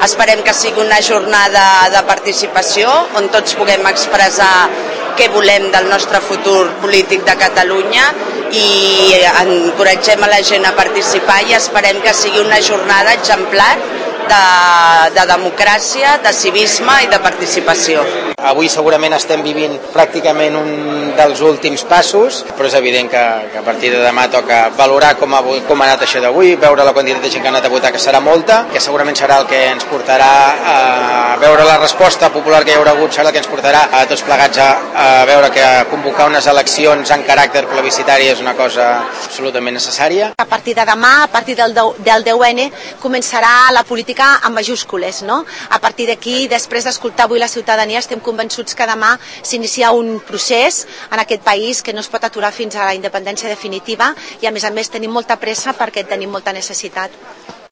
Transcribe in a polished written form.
Esperem que sigui una jornada de participació on tots puguem expressar què volem del nostre futur polític de Catalunya i encoratgem a la gent a participar i esperem que sigui una jornada exemplar de democràcia, de civisme i de participació. Avui segurament estem vivint pràcticament un dels últims passos, però és evident que a partir de demà toca valorar com ha anat això d'avui, veure la quantitat de gent que ha anat a votar, que serà molta, que segurament serà el que ens portarà a veure la resposta popular que hi haurà hagut, serà el que ens portarà a tots plegats a veure que convocar unes eleccions en caràcter plebiscitari és una cosa absolutament necessària. A partir de demà, a partir del 10N, començarà la política amb majúscules, no? A partir d'aquí, després d'escoltar avui la ciutadania, estem convençuts que demà s'inicia un procés en aquest país que no es pot aturar fins a la independència definitiva i a més tenim molta pressa perquè tenim molta necessitat.